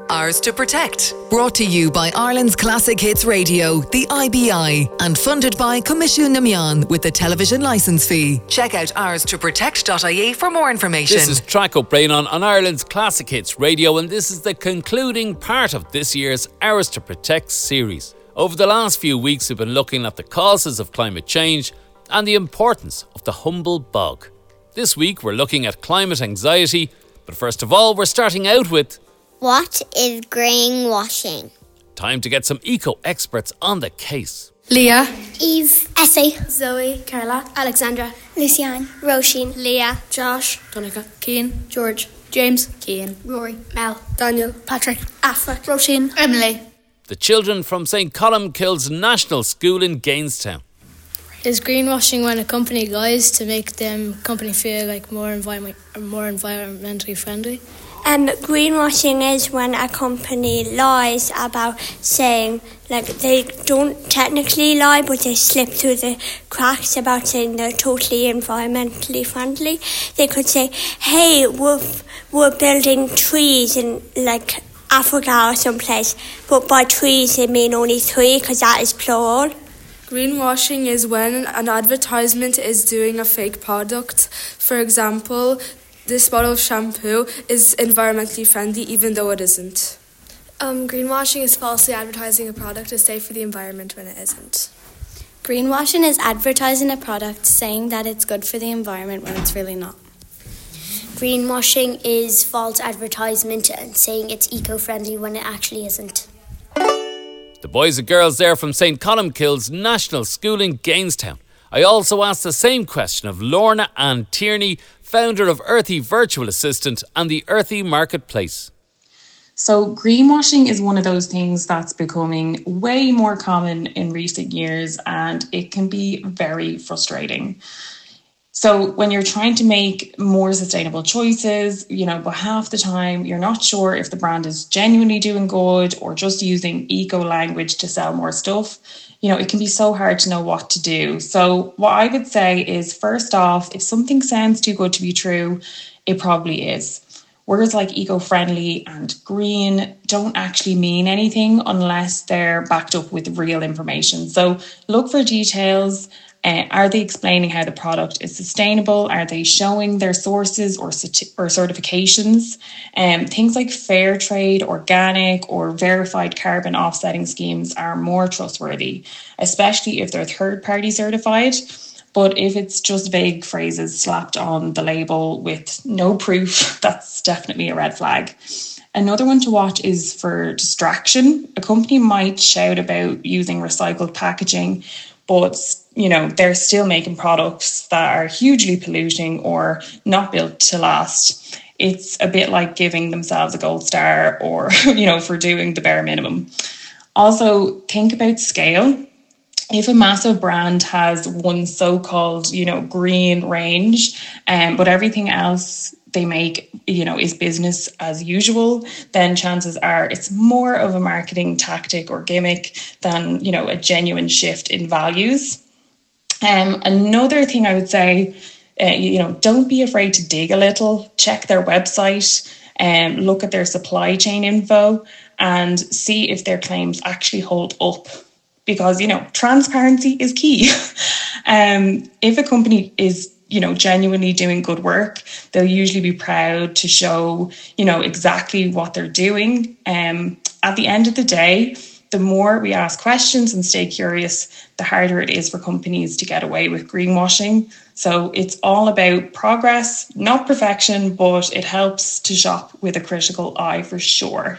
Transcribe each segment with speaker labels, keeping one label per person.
Speaker 1: Ours to Protect. Brought to you by Ireland's Classic Hits Radio, the IBI, and funded by Comisiún na Meán with the television licence fee. Check out ourstoprotect.ie for more information.
Speaker 2: This is Track Up Braenon on Ireland's Classic Hits Radio, and this is the concluding part of this year's Ours to Protect series. Over the last few weeks, we've been looking at the causes of climate change and the importance of the humble bog. This week, we're looking at climate anxiety, but first of all, we're starting out with...
Speaker 3: What is greenwashing?
Speaker 2: Time to get some eco-experts on the case.
Speaker 4: Leah,
Speaker 3: Eve, Essie,
Speaker 5: Zoe,
Speaker 4: Carla,
Speaker 5: Alexandra,
Speaker 3: Luciane,
Speaker 5: Roisin,
Speaker 3: Leah,
Speaker 5: Josh,
Speaker 4: Donica, Cian,
Speaker 5: George,
Speaker 4: James,
Speaker 5: Cian,
Speaker 4: Rory,
Speaker 5: Mel,
Speaker 4: Daniel,
Speaker 5: Patrick, Afa, Roisin,
Speaker 4: Emily.
Speaker 2: The children from St. Columkille's National School in Gainestown.
Speaker 6: Is greenwashing when a company lies to make them company feel like more environmentally friendly?
Speaker 3: Greenwashing is when a company lies about saying, like, they don't technically lie, but they slip through the cracks about saying they're totally environmentally friendly. They could say, hey, we're building trees in, like, Africa or someplace, but by trees they mean only 3 because that is plural.
Speaker 5: Greenwashing is when an advertisement is doing a fake product. For example, this bottle of shampoo is environmentally friendly even though it isn't.
Speaker 7: Greenwashing is falsely advertising a product as safe for the environment when it isn't.
Speaker 8: Greenwashing is advertising a product saying that it's good for the environment when it's really not.
Speaker 3: Greenwashing is false advertisement and saying it's eco-friendly when it actually isn't.
Speaker 2: The boys and girls there from St. Columkille's National School in Gainestown. I also asked the same question of Lorna Ann Tierney, founder of Earthy Virtual Assistant and the Earthy Marketplace.
Speaker 9: So greenwashing is one of those things that's becoming way more common in recent years, and it can be very frustrating. So when you're trying to make more sustainable choices, but half the time you're not sure if the brand is genuinely doing good or just using eco language to sell more stuff. It can be so hard to know what to do. So what I would say is, first off, if something sounds too good to be true, it probably is. Words like eco-friendly and green don't actually mean anything unless they're backed up with real information. So look for details. Are they explaining how the product is sustainable? Are they showing their sources or certifications? Things like fair trade, organic, or verified carbon offsetting schemes are more trustworthy, especially if they're third-party certified. But if it's just vague phrases slapped on the label with no proof, that's definitely a red flag. Another one to watch is for distraction. A company might shout about using recycled packaging, but they're still making products that are hugely polluting or not built to last. It's a bit like giving themselves a gold star or, for doing the bare minimum. Also, think about scale. If a massive brand has one so-called, green range, but everything else they make, is business as usual, then chances are it's more of a marketing tactic or gimmick than, a genuine shift in values. Another thing I would say, don't be afraid to dig a little, check their website, look at their supply chain info and see if their claims actually hold up. Because, transparency is key. If a company is, genuinely doing good work, they'll usually be proud to show, exactly what they're doing. At the end of the day, the more we ask questions and stay curious, the harder it is for companies to get away with greenwashing. So it's all about progress, not perfection, but it helps to shop with a critical eye for sure.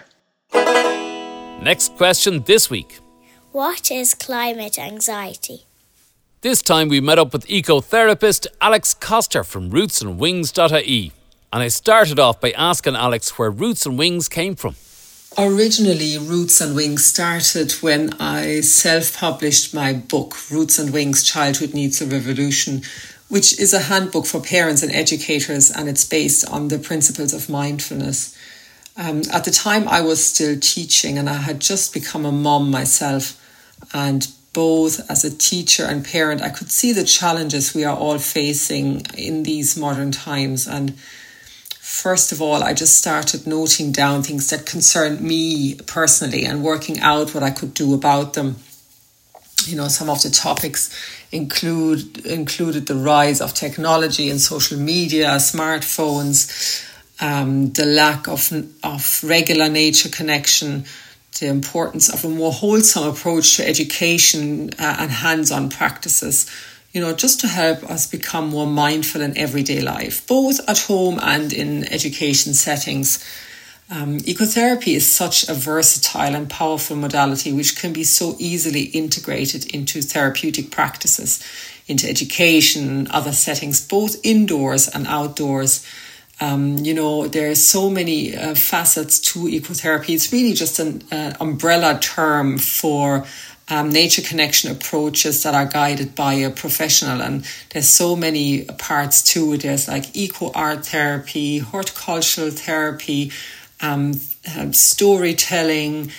Speaker 2: Next question this week.
Speaker 3: What is climate anxiety?
Speaker 2: This time we met up with ecotherapist Alex Coster from rootsandwings.ie. And I started off by asking Alex where Roots and Wings came from.
Speaker 10: Originally, Roots and Wings started when I self-published my book, Roots and Wings, Childhood Needs a Revolution, which is a handbook for parents and educators, and it's based on the principles of mindfulness. At the time, I was still teaching and I had just become a mom myself. And both as a teacher and parent, I could see the challenges we are all facing in these modern times. And first of all, I just started noting down things that concerned me personally and working out what I could do about them. Some of the topics included the rise of technology and social media, smartphones, the lack of regular nature connection, the importance of a more wholesome approach to education and hands-on practices, just to help us become more mindful in everyday life, both at home and in education settings. Ecotherapy is such a versatile and powerful modality which can be so easily integrated into therapeutic practices, into education, other settings, both indoors and outdoors. There are so many facets to ecotherapy. It's really just an umbrella term for nature connection approaches that are guided by a professional, and there's so many parts to it. There's like eco art therapy, horticultural therapy, storytelling,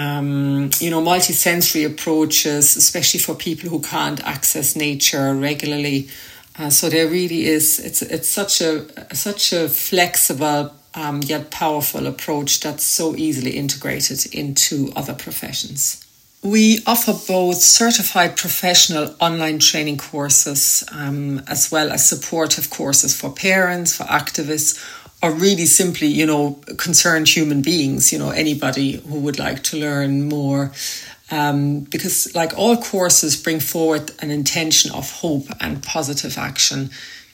Speaker 10: multisensory approaches, especially for people who can't access nature regularly. So there really is. It's such a flexible yet powerful approach that's so easily integrated into other professions. We offer both certified professional online training courses as well as supportive courses for parents, for activists, or really simply, concerned human beings, anybody who would like to learn more. Because like all courses bring forward an intention of hope and positive action.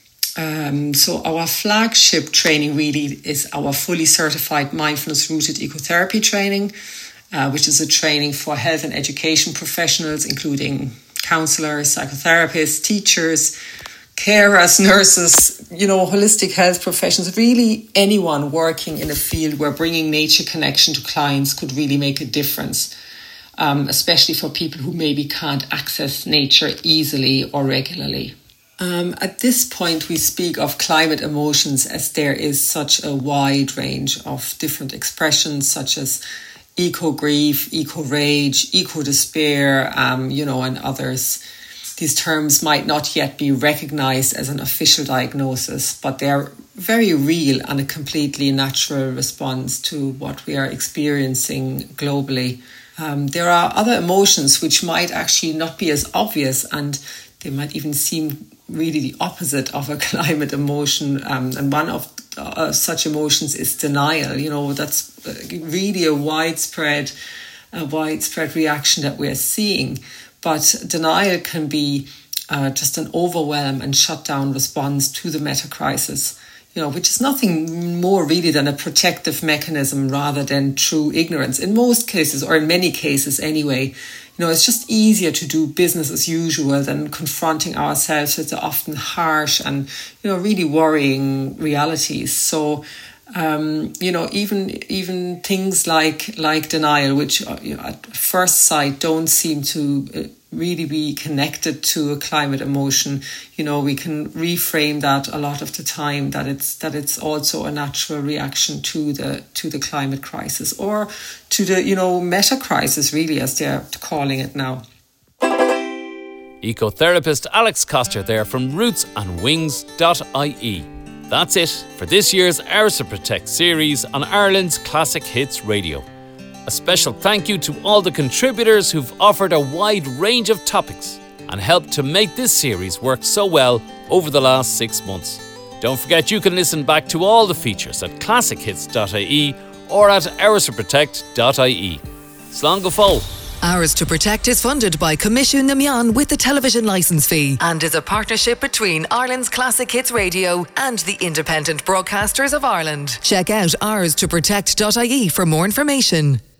Speaker 10: So our flagship training really is our fully certified mindfulness-rooted ecotherapy training, which is a training for health and education professionals, including counsellors, psychotherapists, teachers, carers, nurses, holistic health professions, really anyone working in a field where bringing nature connection to clients could really make a difference, especially for people who maybe can't access nature easily or regularly. At this point, we speak of climate emotions as there is such a wide range of different expressions, such as eco-grief, eco-rage, eco-despair, and others. These terms might not yet be recognised as an official diagnosis, but they are very real and a completely natural response to what we are experiencing globally. There are other emotions which might actually not be as obvious, and they might even seem really the opposite of a climate emotion. And one of such emotions is denial. That's really a widespread reaction that we're seeing. But denial can be just an overwhelm and shutdown response to the meta crisis, which is nothing more really than a protective mechanism rather than true ignorance. In most cases, or in many cases anyway, it's just easier to do business as usual than confronting ourselves with the often harsh and, really worrying realities. So, even things like denial, which at first sight don't seem to really be connected to a climate emotion, we can reframe that a lot of the time that it's also a natural reaction to the climate crisis, or to the meta crisis, really, as they're calling it now.
Speaker 2: Ecotherapist Alex Coster there from rootsandwings.ie. That's it for this year's Ours to Protect series on Ireland's Classic Hits Radio. A special thank you to all the contributors who've offered a wide range of topics and helped to make this series work so well over the last 6 months. Don't forget you can listen back to all the features at classichits.ie or at ourstoprotect.ie. Slán go fóill.
Speaker 1: Ours to Protect is funded by Coimisiún na Meán with the television licence fee and is a partnership between Ireland's Classic Hits Radio and the Independent Broadcasters of Ireland. Check out ourstoprotect.ie for more information.